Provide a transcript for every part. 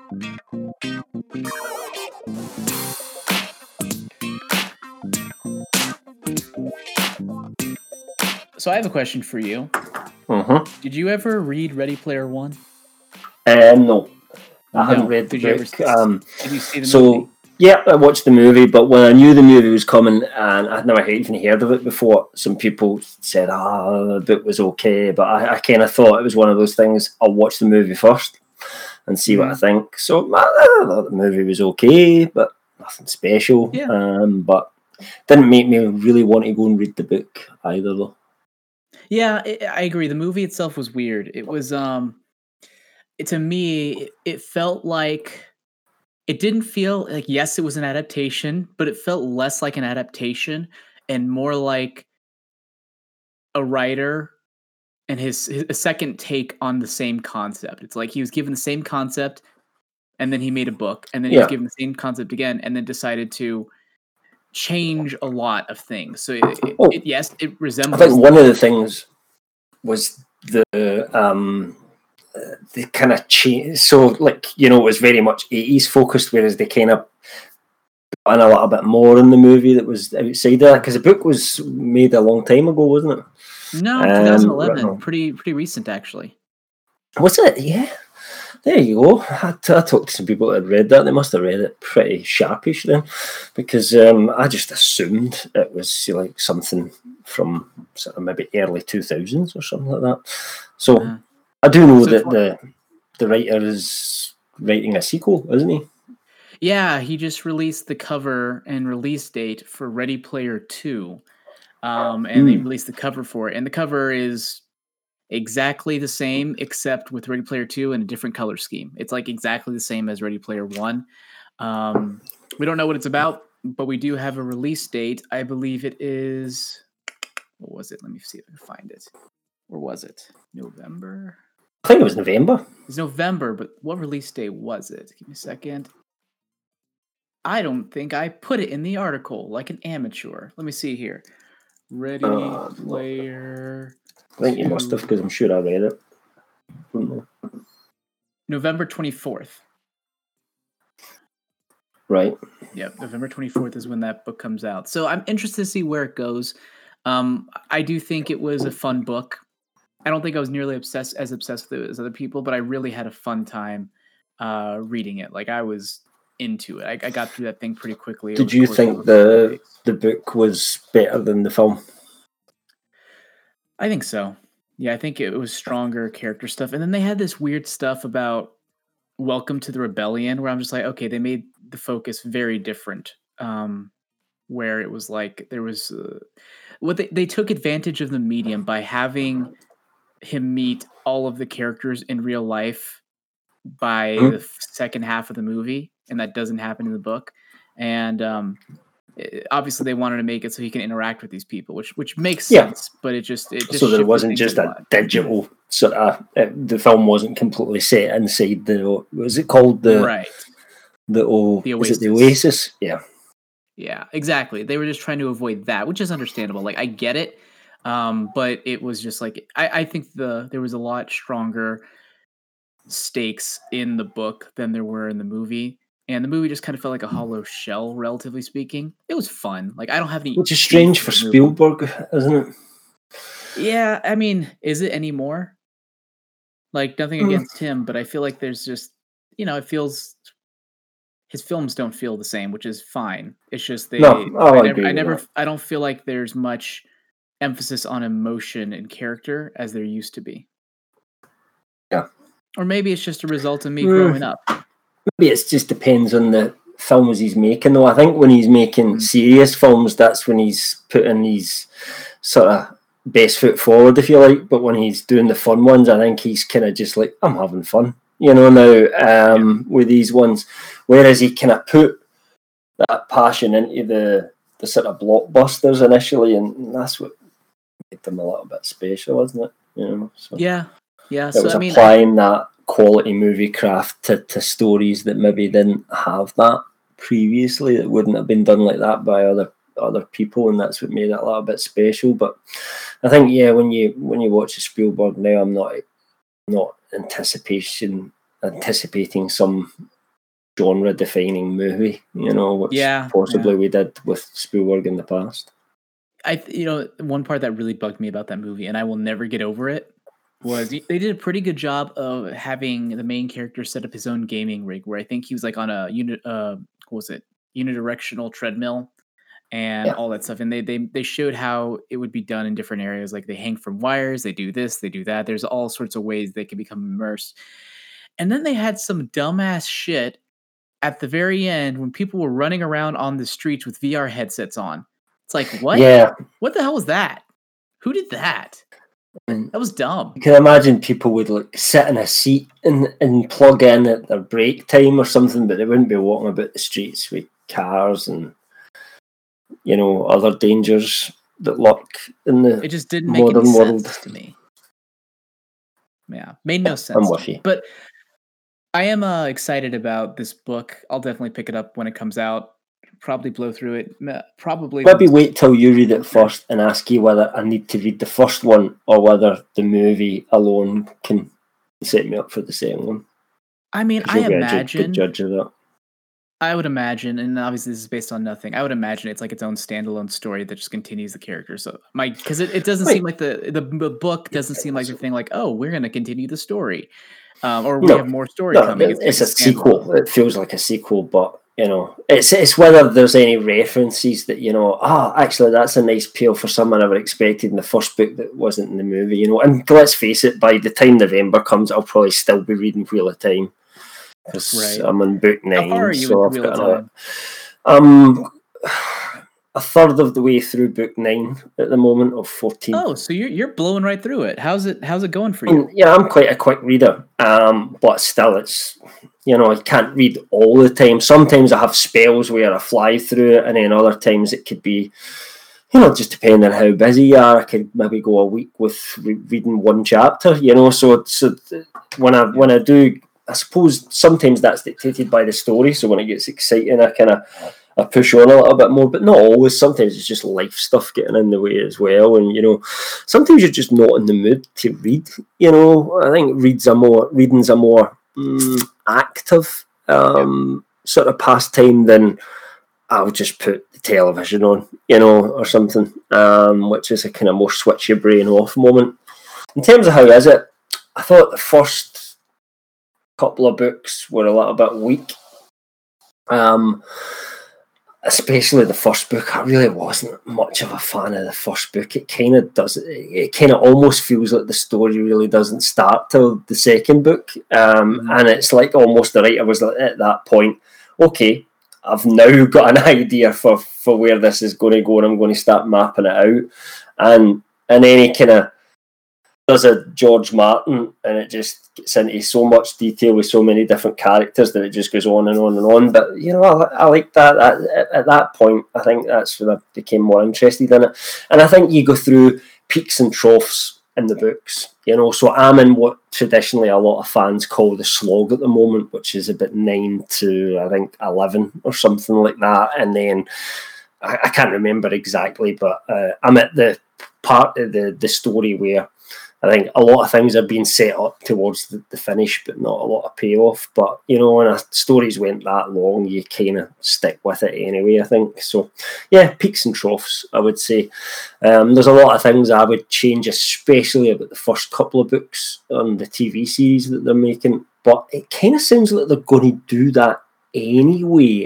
So I have a question for you. Mm-hmm. Did you ever read Ready Player One? No, I hadn't No. read the Did you ever? book. Did you see the So movie? yeah, I watched the movie, but when I knew the movie was coming and I'd never even heard of it before, some people said, the book was okay, but I kind of thought it was one of those things, I'll watch the movie first and see what I think. So I thought the movie was okay, but nothing special. Yeah. But didn't make me really want to go and read the book either, though. Yeah, I agree. The movie itself was weird. It was to me, it felt like it didn't feel like, yes, it was an adaptation, but it felt less like an adaptation and more like a writer and his a second take on the same concept. It's like he was given the same concept and then he made a book, and then he was given the same concept again and then decided to change a lot of things. So yes, it resembles. I think one of the things was the kind of change. So, like, it was very much 80s focused, whereas they kind of put in a little bit more in the movie that was outside of that, because the book was made a long time ago, wasn't it? No, 2011. Pretty recent, actually. Was it? Yeah. There you go. I talked to some people that had read that. They must have read it pretty sharpish then, because I just assumed it was like something from sort of maybe early 2000s or something like that. So I do know that the writer is writing a sequel, isn't he? Yeah, he just released the cover and release date for Ready Player 2. And they released the cover for it. And the cover is exactly the same, except with Ready Player 2 and a different color scheme. It's like exactly the same as Ready Player 1. We don't know what it's about, but we do have a release date. I believe it is... What was it? Let me see if I can find it. Or was it November? I think it was November. It's November, but what release date was it? Give me a second. I don't think I put it in the article like an amateur. Let me see here. Ready Player. I think you must have, because I'm sure I read it. November 24th. Right. Yep, November 24th is when that book comes out. So I'm interested to see where it goes. I do think it was a fun book. I don't think I was nearly as obsessed with it as other people, but I really had a fun time reading it. Like, I was into it. I got through that thing pretty quickly. Did you think the book was better than the film? I think so. Yeah, I think it was stronger character stuff. And then they had this weird stuff about Welcome to the Rebellion, where I'm just like, okay, they made the focus very different. Where it was like there was what they took advantage of the medium by having him meet all of the characters in real life by the second half of the movie, and that doesn't happen in the book. And obviously they wanted to make it so he can interact with these people, which makes sense, but it just so that it wasn't just a digital sort of the film wasn't completely set inside the, was it called the Oasis. Is it the Oasis? Yeah, exactly. They were just trying to avoid that, which is understandable. Like, I get it, but it was just like I think there was a lot stronger stakes in the book than there were in the movie. And the movie just kind of felt like a hollow shell, relatively speaking. It was fun. Like, I don't have any... Which is strange for Spielberg, isn't it? Yeah, I mean, is it anymore? Like, nothing against him, but I feel like there's just... it feels... His films don't feel the same, which is fine. It's just I don't feel like there's much emphasis on emotion and character as there used to be. Yeah. Or maybe it's just a result of me growing up. Maybe it just depends on the films he's making, though. I think when he's making serious films, that's when he's putting his sort of best foot forward, if you like. But when he's doing the fun ones, I think he's kind of just like, I'm having fun, now with these ones. Whereas he kind of put that passion into the sort of blockbusters initially, and that's what made them a little bit special, wasn't it? So yeah. It was applying that quality movie craft to stories that maybe didn't have that previously, that wouldn't have been done like that by other people, and that's what made it a little bit special. But I think when you watch a Spielberg now, I'm not anticipating some genre-defining movie, which possibly we did with Spielberg in the past. One part that really bugged me about that movie, and I will never get over it, was they did a pretty good job of having the main character set up his own gaming rig, where I think he was like on a unidirectional treadmill and all that stuff. And they showed how it would be done in different areas. Like they hang from wires, they do this, they do that. There's all sorts of ways they can become immersed. And then they had some dumbass shit at the very end when people were running around on the streets with VR headsets on. It's like, what? Yeah. What the hell was that? Who did that? That was dumb. You can imagine people would sit in a seat and plug in at their break time or something, but they wouldn't be walking about the streets with cars and other dangers that lurk in the it just didn't make any sense to me. Yeah, made no sense. I'm with you. But I am excited about this book. I'll definitely pick it up when it comes out. Probably blow through it. Maybe wait till you read it first and ask you whether I need to read the first one or whether the movie alone can set me up for the second one. I mean, I imagine. Good judge of that. I would imagine, and obviously this is based on nothing. I would imagine it's like its own standalone story that just continues the character. So, because it doesn't seem like the book doesn't seem like the thing. Like, oh, we're going to continue the story, or we have more story coming. It's a sequel. It feels like a sequel, but it's whether there's any references that actually that's a nice appeal for someone I never expected in the first book that wasn't in the movie. And let's face it, by the time November comes, I'll probably still be reading Wheel of Time. Because I'm on book 9. How far are you with Wheel of Time? A third of the way through book 9 at the moment of 14. Oh, so you're blowing right through it. How's it going for you? Yeah, I'm quite a quick reader. But still, it's I can't read all the time. Sometimes I have spells where I fly through it, and then other times it could be just depending on how busy you are. I could maybe go a week with reading one chapter. So when I do. I suppose sometimes that's dictated by the story. So when it gets exciting, I push on a little bit more, but not always. Sometimes it's just life stuff getting in the way as well. And, sometimes you're just not in the mood to read. I think reading's a more active sort of pastime than I'll just put the television on, or something, which is a kind of more switch your brain off moment. In terms of how is it, I thought the first couple of books were a little bit weak, especially the first book. I really wasn't much of a fan of the first book. It kind of almost feels like the story really doesn't start till the second book, and it's like almost the writer was at that point, okay, I've now got an idea for where this is going to go, and I'm going to start mapping it out, and then he kind of does a George Martin, and it just gets into so much detail with so many different characters that it just goes on and on and on. But I like that. At that point, I think that's when I became more interested in it. And I think you go through peaks and troughs in the books. So I'm in what traditionally a lot of fans call the slog at the moment, which is about 9 to I think 11 or something like that. And then I can't remember exactly, but I'm at the part of the story where I think a lot of things are being set up towards the finish, but not a lot of payoff. But, when a stories went that long, you kind of stick with it anyway, I think. So, yeah, peaks and troughs, I would say. There's a lot of things I would change, especially about the first couple of books on the TV series that they're making. But it kind of sounds like they're going to do that anyway.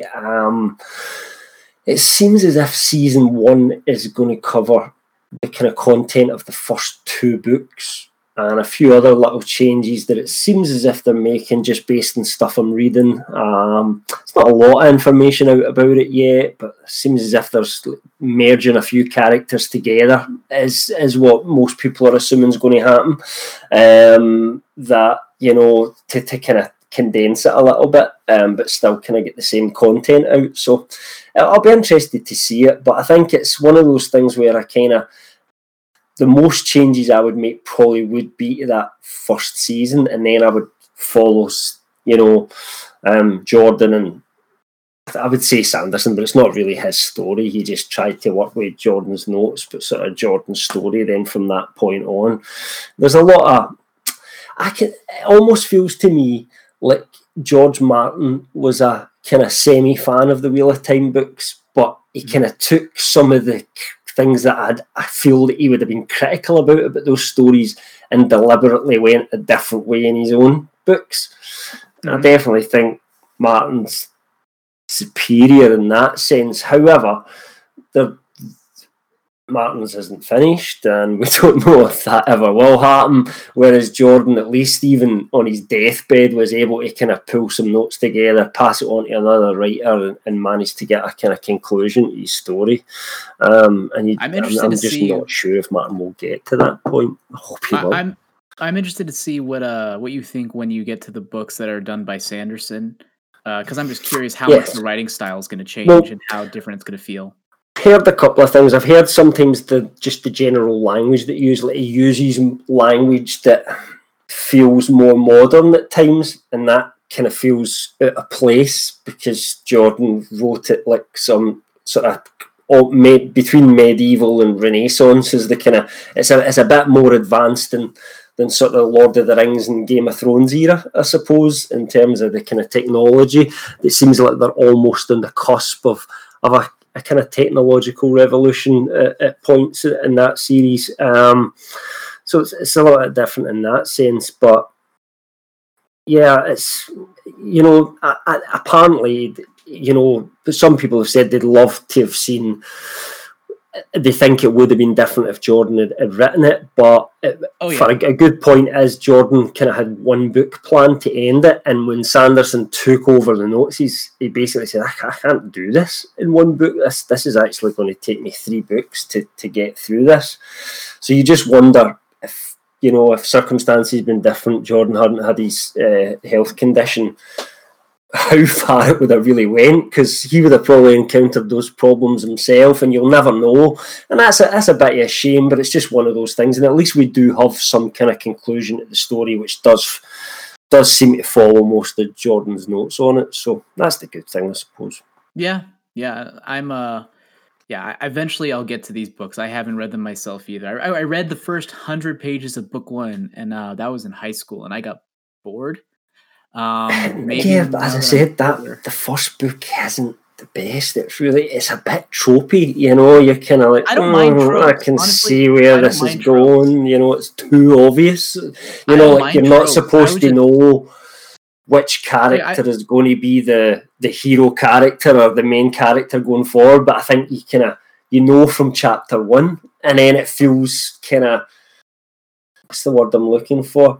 It seems as if season 1 is going to cover the kind of content of the first 2 books and a few other little changes that it seems as if they're making just based on stuff I'm reading. It's not a lot of information out about it yet, but it seems as if there's merging a few characters together is what most people are assuming is going to happen. That, to kind of condense it a little bit, but still kind of get the same content out. So I'll be interested to see it, but I think it's one of those things where the most changes I would make probably would be to that first season, and then I would follow, Jordan, and I would say Sanderson, but it's not really his story. He just tried to work with Jordan's notes, but sort of Jordan's story then from that point on. There's a lot of... It almost feels to me like George Martin was a kind of semi-fan of the Wheel of Time books, but he kind of took some of the things that I feel that he would have been critical about those stories and deliberately went a different way in his own books. I definitely think Martin's superior in that sense. However, Martin's isn't finished, and we don't know if that ever will happen. Whereas Jordan, at least even on his deathbed, was able to kind of pull some notes together, pass it on to another writer, and manage to get a kind of conclusion to his story. I'm just not sure if Martin will get to that point. I hope he will. I'm interested to see what you think when you get to the books that are done by Sanderson, because I'm just curious how much the writing style is going to change and how different it's going to feel. Heard a couple of things. I've heard sometimes the general language that he uses language that feels more modern at times, and that kind of feels out of place because Jordan wrote it like some sort of between medieval and Renaissance. Is the kind of it's a bit more advanced than sort of Lord of the Rings and Game of Thrones era, I suppose, in terms of the kind of technology. It seems like they're almost on the cusp of a kind of technological revolution at points in that series. So it's a lot different in that sense. But yeah, it's, apparently, some people have said they'd love to have seen, they think it would have been different if Jordan had written it, but for a good point is Jordan kind of had one book planned to end it, and when Sanderson took over the notes, he basically said, I can't do this in one book. This is actually going to take me 3 books to get through this. So you just wonder if circumstances had been different, Jordan hadn't had his health condition, how far it would have really went, because he would have probably encountered those problems himself, and you'll never know. And that's a bit of a shame, but it's just one of those things. And at least we do have some kind of conclusion to the story, which does seem to follow most of Jordan's notes on it. So that's the good thing, I suppose. Yeah. Eventually I'll get to these books. I haven't read them myself either. I read the first 100 pages of book 1, and that was in high school, and I got bored. As I said, the first book isn't the best. It's a bit tropey, You're kind of like, I don't mind tropes. I can see where this is going. It's too obvious. You're not supposed to know which character is going to be the hero character or the main character going forward. But I think you kind of from chapter 1, and then it feels kind of, what's the word I'm looking for?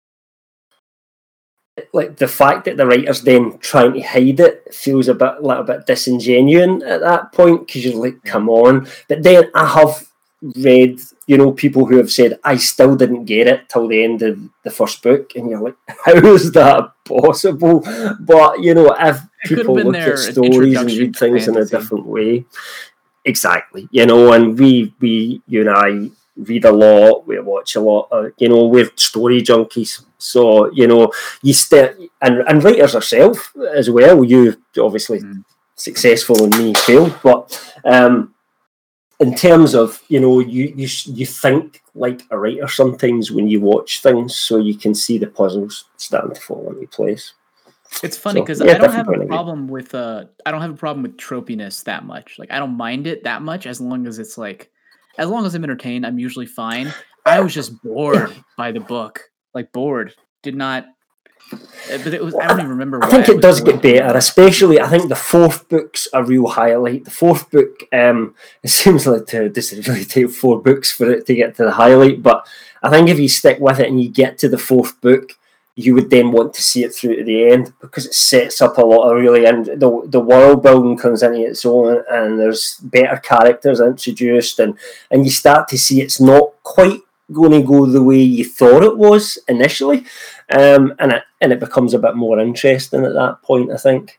Like the fact that the writer's then trying to hide it feels a little bit disingenuous at that point, because you're like, come on. But then I have read, people who have said, I still didn't get it till the end of the first book, and you're like, how is that possible? But if people look at stories and read things in a different way, exactly, and we you and I read a lot, we watch a lot, we're story junkies. So, and writers yourself as well. You obviously successful and me failed, but in terms of, you think like a writer sometimes when you watch things, so you can see the puzzles starting to fall into place. It's funny because I don't have a problem with tropiness that much. Like, I don't mind it that much as long as it's like, as long as I'm entertained, I'm usually fine. I was just bored by the book. Like, bored. Did not. But it was. I don't even remember. I think it does get better, especially. I think the 4th book's a real highlight. The 4th book, it seems like this really take 4 books for it to get to the highlight. But I think if you stick with it and you get to the 4th book, you would then want to see it through to the end, because it sets up a lot of really, and the world building comes into its own, and there's better characters introduced, and you start to see it's not quite going to go the way you thought it was initially, and it becomes a bit more interesting at that point, I think.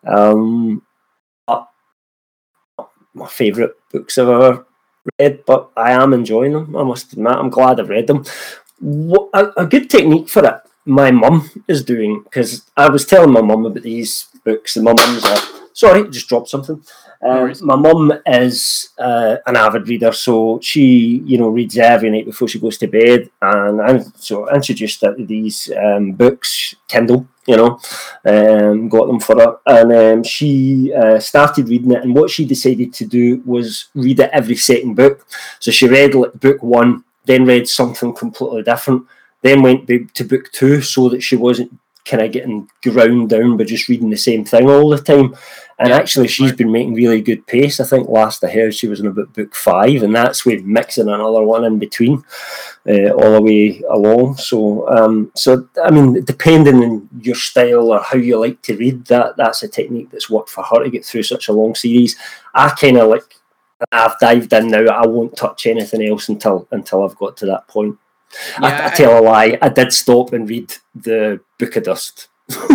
My favourite books I've ever read, but I am enjoying them, I must admit. I'm glad I've read them. A good technique for it, my mum is doing, because I was telling my mum about these books, and my mum's a Sorry, just dropped something. My mum is an avid reader, so she, reads every night before she goes to bed, and so I introduced her to these books, Kindle, got them for her, and she started reading it, and what she decided to do was read it every second book. So she read book 1, then read something completely different, then went to book 2, so that she wasn't kind of getting ground down by just reading the same thing all the time. And actually, she's been making really good pace. I think last I heard she was in about book 5, and that's with mixing another one in between all the way along. So I mean, depending on your style or how you like to read, that's a technique that's worked for her to get through such a long series. I kind of I've dived in now. I won't touch anything else until I've got to that point. I tell a lie. I did stop and read the Book of Dust.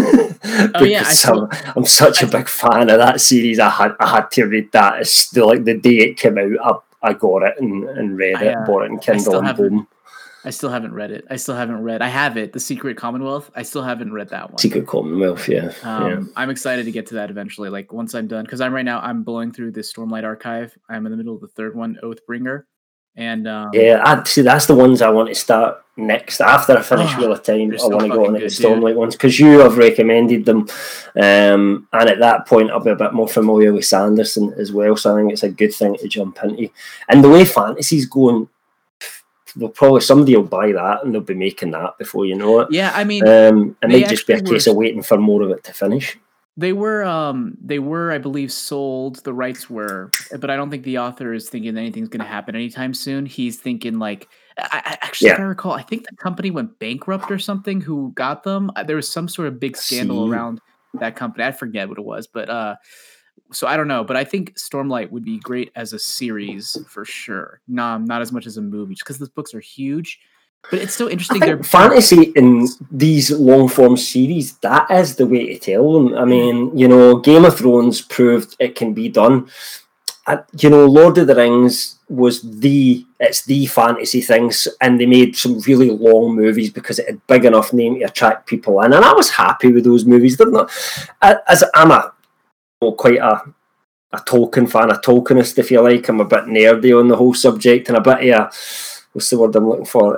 I'm such a big fan of that series. I had to read that. It's still the day it came out. I got it and read it. Bought it in Kindle and boom. I still haven't read it. I have it, The Secret Commonwealth. I still haven't read that one. Secret Commonwealth, yeah. I'm excited to get to that eventually. Once I'm done, because I'm blowing through the Stormlight archive. I'm in the middle of the third one, Oathbringer. And that's the ones I want to start next after I finish Wheel of Time. I want to go on to the Stormlight ones because you have recommended them, and at that point I'll be a bit more familiar with Sanderson as well. So I think it's a good thing to jump into. And the way fantasy's going, somebody will buy that and they'll be making that before you know it. Yeah, I mean, it might just be a case of waiting for more of it to finish. They were, I believe, sold. The rights were, but I don't think the author is thinking anything's going to happen anytime soon. He's thinking if I recall, I think the company went bankrupt or something. Who got them? There was some sort of big scandal around that company. I forget what it was, but so I don't know. But I think Stormlight would be great as a series for sure. Not as much as a movie, just because those books are huge. But it's so interesting. They're fantasy in these long form series. That is the way to tell them. I mean, Game of Thrones proved it can be done. Lord of the Rings was the fantasy things, and they made some really long movies because it had big enough name to attract people in, and I was happy with those movies. They're not, as I'm quite a Tolkien fan, a Tolkienist, if you like. I'm a bit nerdy on the whole subject, and a bit of what's the word I'm looking for?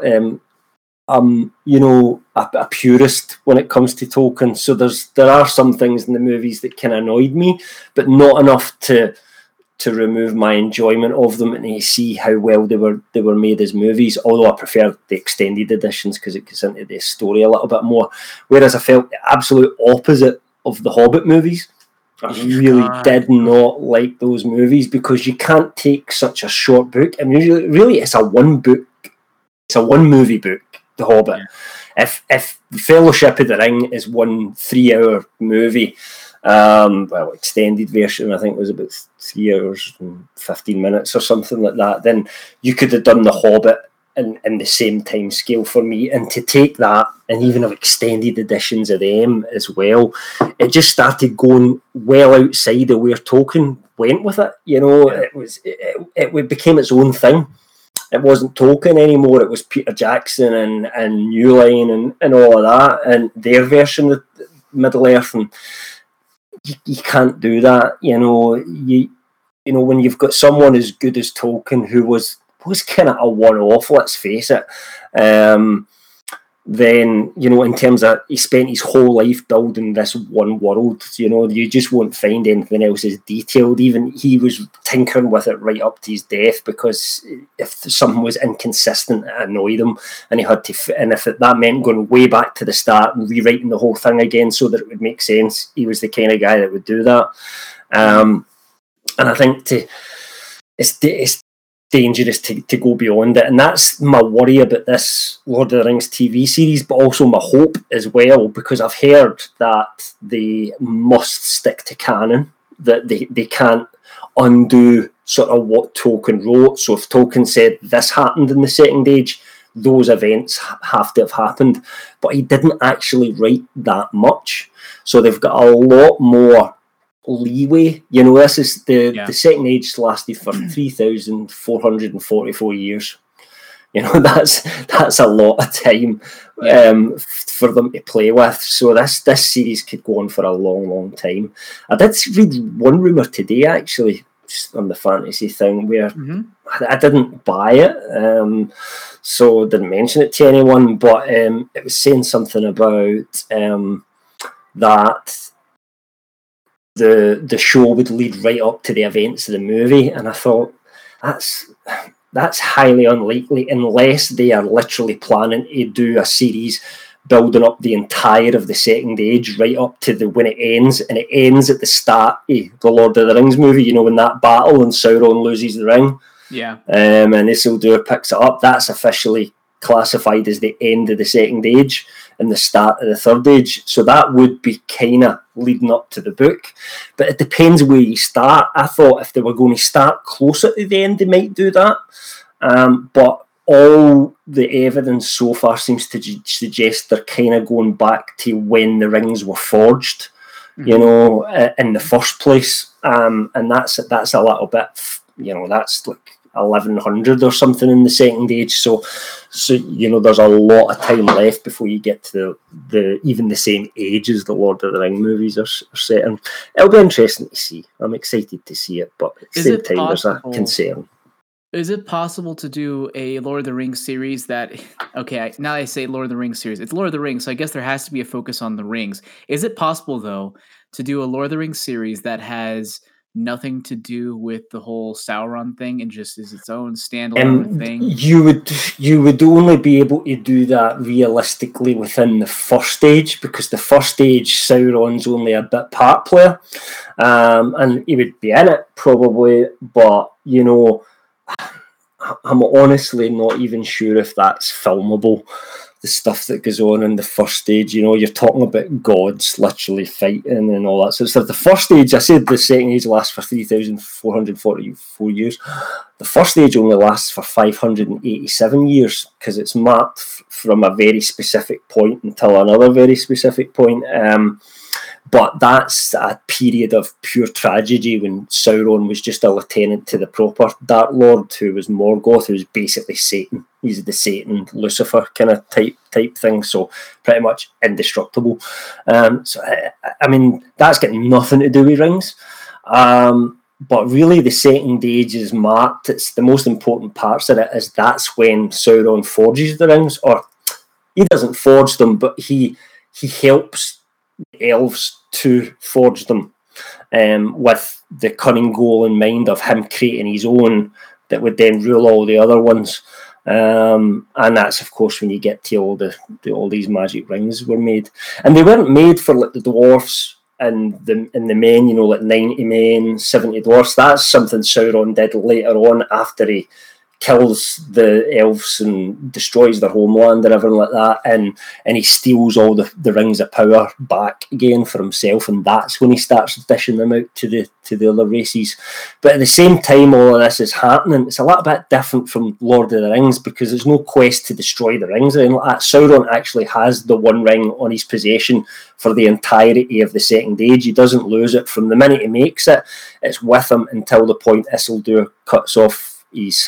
A purist when it comes to Tolkien. So there are some things in the movies that kind of annoyed me, but not enough to remove my enjoyment of them and to see how well they were made as movies. Although I prefer the extended editions because it gets into the story a little bit more. Whereas I felt the absolute opposite of the Hobbit movies. I really did not like those movies because you can't take such a short book. I mean, really, it's a one movie book, The Hobbit. Yeah. If Fellowship of the Ring is 1 3-hour movie, extended version, I think was about 3 hours and 15 minutes or something like that, then you could have done The Hobbit in the same time scale for me. And to take that and even have extended editions of them as well, it just started going well outside of where Tolkien went with it. It became its own thing. It wasn't Tolkien anymore. It was Peter Jackson and New Line and all of that and their version of Middle Earth. And you can't do that. When you've got someone as good as Tolkien, who was kind of a one-off, let's face it, then, in terms of he spent his whole life building this one world, you just won't find anything else as detailed. Even he was tinkering with it right up to his death because if something was inconsistent, it annoyed him, and he had to, and if that meant going way back to the start and rewriting the whole thing again so that it would make sense, he was the kind of guy that would do that. And I think it's dangerous to go beyond it, and that's my worry about this Lord of the Rings TV series, but also my hope as well, because I've heard that they must stick to canon, that they can't undo sort of what Tolkien wrote. So if Tolkien said this happened in the Second Age, those events have to have happened, but he didn't actually write that much, so they've got a lot more leeway. This is the Second Age lasted for 3,444 years. You know, that's a lot of time for them to play with. So this series could go on for a long time. I did read one rumour today, actually, just on the fantasy thing, where I didn't buy it, so didn't mention it to anyone, but it was saying something about that the show would lead right up to the events of the movie, and I thought that's highly unlikely unless they are literally planning to do a series building up the entire of the Second Age right up to when it ends, and it ends at the start of the Lord of the Rings movie, you know, when that battle and Sauron loses the ring. Yeah. And Isildur picks it up. That's officially classified as the end of the Second Age and the start of the Third Age. So that would be kind of leading up to the book. But it depends where you start. I thought if they were going to start closer to the end, they might do that. But all the evidence so far seems to suggest they're kind of going back to when the rings were forged, you know, in the first place. And that's a little bit, you know, that's like 1100 or something in the Second Age. So you know, there's a lot of time left before you get to the even the same age as the Lord of the Ring movies are set in. It'll be interesting to see. I'm excited to see it, but at the same time, there's a concern. Is it possible to do a Lord of the Rings series that, okay, now I say Lord of the Rings series, it's Lord of the Rings, so I guess there has to be a focus on the rings. Is it possible, though, to do a Lord of the Rings series that has nothing to do with the whole Sauron thing and just is its own standalone thing? You would only be able to do that realistically within the first age, because the first age Sauron's only a bit part player, and he would be in it probably, but you know, I'm honestly not even sure if that's filmable. The stuff that goes on in the first stage, you know, you're talking about gods literally fighting and all that. So the first stage, I said the Second Age lasts for 3,444 years. The first stage only lasts for 587 years because it's marked from a very specific point until another very specific point. But that's a period of pure tragedy when Sauron was just a lieutenant to the proper Dark Lord, who was Morgoth, who's basically Satan. He's the Satan, Lucifer kind of type thing, so pretty much indestructible. So, I mean, that's got nothing to do with rings. But really, the Second Age is marked. It's the most important parts of it is that's when Sauron forges the rings, or he doesn't forge them, but he helps elves to forge them, with the cunning goal in mind of him creating his own that would then rule all the other ones. And that's of course when you get to all these magic rings were made, and they weren't made for like the dwarfs and the men, you know, like 90 men, 70 dwarfs. That's something Sauron did later on after he kills the elves and destroys their homeland and everything like that, and he steals all the rings of power back again for himself, and that's when he starts dishing them out to the other races. But at the same time all of this is happening, it's a little bit different from Lord of the Rings because there's no quest to destroy the rings or anything like that. Sauron actually has the one ring on his possession for the entirety of the Second Age. He doesn't lose it from the minute he makes it. It's with him until the point Isildur cuts off his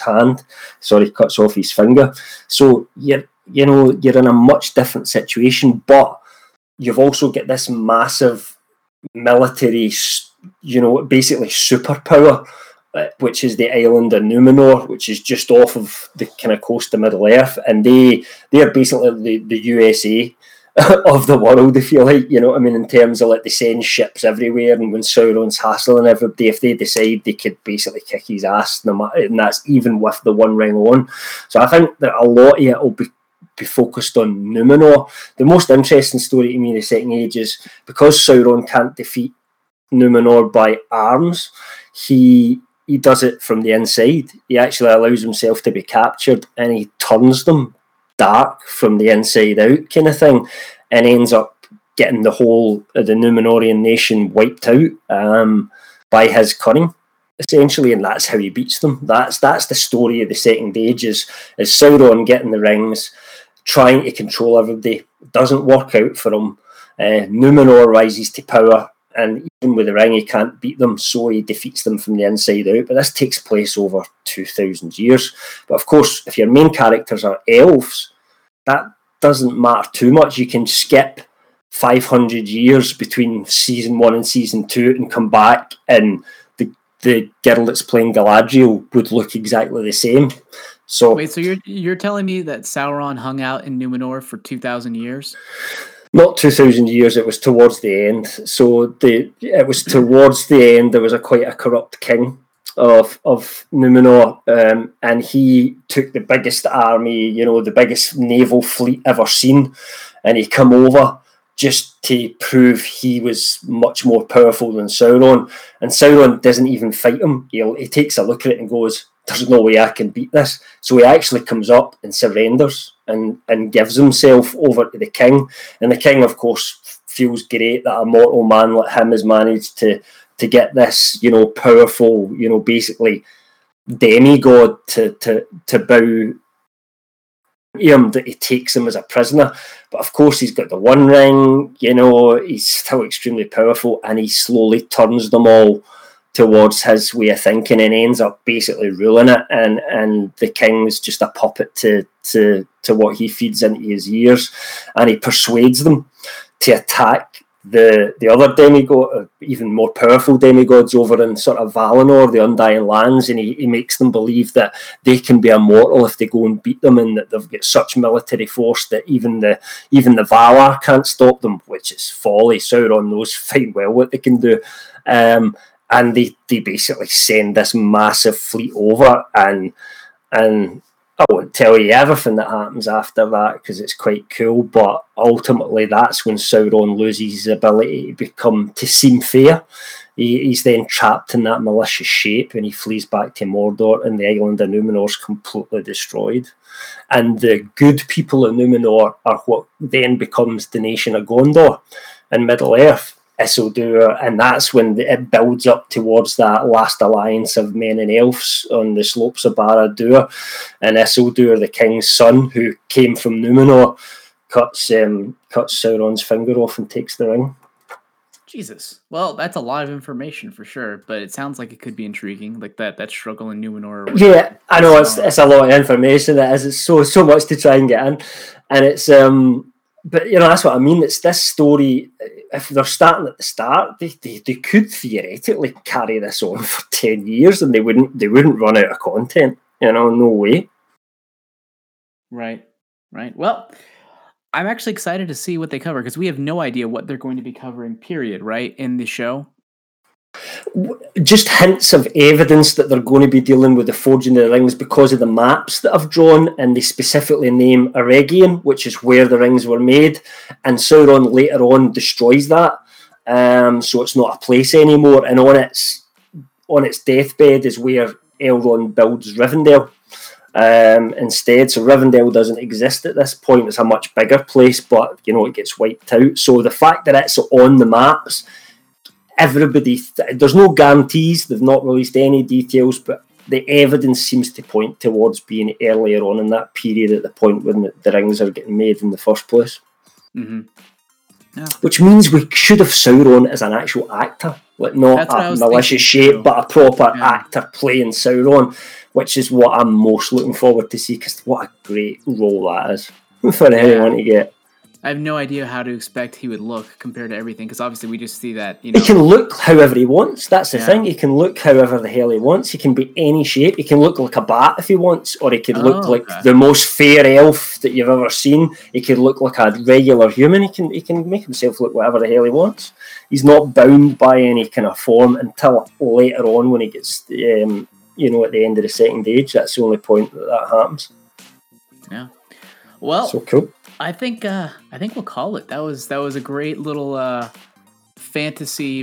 finger. So you're in a much different situation, but you've also got this massive military, you know, basically superpower, which is the island of Numenor, which is just off of the kind of coast of Middle Earth, and they are basically the USA of the world, if you like, you know what I mean, in terms of like they send ships everywhere, and when Sauron's hassling everybody, if they decide they could basically kick his ass, and that's even with the one ring on. So I think that a lot of it will be focused on Numenor. The most interesting story to me in the Second Age is because Sauron can't defeat Numenor by arms, he does it from the inside. He actually allows himself to be captured and he turns them dark from the inside out kind of thing, and ends up getting the whole of the Numenorian nation wiped out by his cunning, essentially, and that's how he beats them. That's the story of the Second Age is Sauron getting the rings, trying to control everybody. It doesn't work out for him. Numenor rises to power, and even with the ring, he can't beat them, so he defeats them from the inside out. But this takes place over 2,000 years. But of course, if your main characters are elves, that doesn't matter too much. You can skip 500 years between season 1 and season 2 and come back, and the girl that's playing Galadriel would look exactly the same. So wait, so you're telling me that Sauron hung out in Numenor for 2,000 years? Not 2,000 years. It was towards the end. So it was towards the end. There was quite a corrupt king of Numenor, and he took the biggest army, the biggest naval fleet ever seen, and he come over just to prove he was much more powerful than Sauron. And Sauron doesn't even fight him. He takes a look at it and goes, "There's no way I can beat this." So he actually comes up and surrenders and gives himself over to the king. And the king, of course, feels great that a mortal man like him has managed to get this, powerful, basically demigod to bow him, that he takes him as a prisoner. But of course, he's got the One Ring, he's still extremely powerful, and he slowly turns them all towards his way of thinking and ends up basically ruling it. And the king's just a puppet to what he feeds into his ears, and he persuades them to attack the other demigod, even more powerful demigods over in sort of Valinor, the Undying Lands, and he makes them believe that they can be immortal if they go and beat them, and that they've got such military force that even the Valar can't stop them, which is folly. Sauron knows fine well what they can do. And they basically send this massive fleet over, and I won't tell you everything that happens after that because it's quite cool, but ultimately that's when Sauron loses his ability to seem fair. He's then trapped in that malicious shape, and he flees back to Mordor, and the island of Numenor is completely destroyed. And the good people of Numenor are what then becomes the nation of Gondor in Middle-earth, Isildur, and that's when it builds up towards that last alliance of men and elves on the slopes of Barad-dûr. And Isildur, the king's son, who came from Numenor, cuts Sauron's finger off and takes the ring. Jesus. Well, that's a lot of information for sure, but it sounds like it could be intriguing, like that struggle in Numenor. Yeah, I know it's a lot of information. It's so much to try and get in, and it's but that's what I mean. It's this story. If they're starting at the start, they could theoretically carry this on for 10 years, and they wouldn't run out of content. No way. Right. Well, I'm actually excited to see what they cover because we have no idea what they're going to be covering. Period. Right, in the show. Just hints of evidence that they're going to be dealing with the Forging of the Rings because of the maps that I've drawn, and they specifically name Eregion, which is where the rings were made, and Sauron later on destroys that, so it's not a place anymore, and on its deathbed is where Elrond builds Rivendell instead. So Rivendell doesn't exist at this point. It's a much bigger place, but it gets wiped out. So the fact that it's on the maps, there's no guarantees, they've not released any details, but the evidence seems to point towards being earlier on in that period, at the point when the rings are getting made in the first place. Mm-hmm. Yeah. Which means we should have Sauron as an actual actor, like not a malicious shape, but a proper actor playing Sauron, which is what I'm most looking forward to see, because what a great role that is for anyone to get. I have no idea how to expect he would look compared to everything, because obviously we just see that, He can look however he wants. That's the thing. He can look however the hell he wants. He can be any shape. He can look like a bat if he wants, or he could look like the most fair elf that you've ever seen. He could look like a regular human. He can make himself look whatever the hell he wants. He's not bound by any kind of form until later on when he gets, at the end of the second age. That's the only point that happens. Yeah. Well, so cool. I think we'll call it. That was a great little fantasy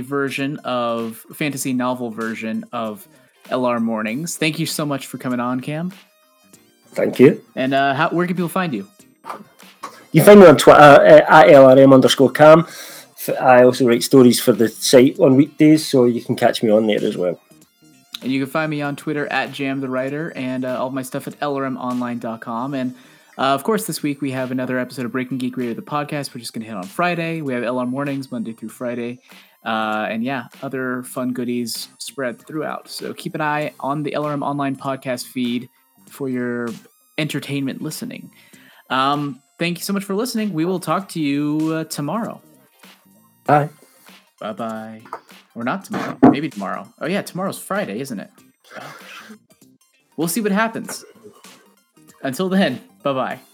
novel version of LR Mornings. Thank you so much for coming on, Cam. Thank you. And where can people find you? You can find me on Twitter at LRM_Cam. I also write stories for the site on weekdays, so you can catch me on there as well. And you can find me on Twitter at JamTheWriter, and all of my stuff at LRMOnline.com. And Of course, this week we have another episode of Breaking Geek Radio, the podcast. We're just going to hit on Friday. We have LR Mornings, Monday through Friday. And yeah, other fun goodies spread throughout. So keep an eye on the LRM Online podcast feed for your entertainment listening. Thank you so much for listening. We will talk to you tomorrow. Bye. Bye-bye. Or not tomorrow. Maybe tomorrow. Oh, yeah, tomorrow's Friday, isn't it? We'll see what happens. Until then, bye-bye.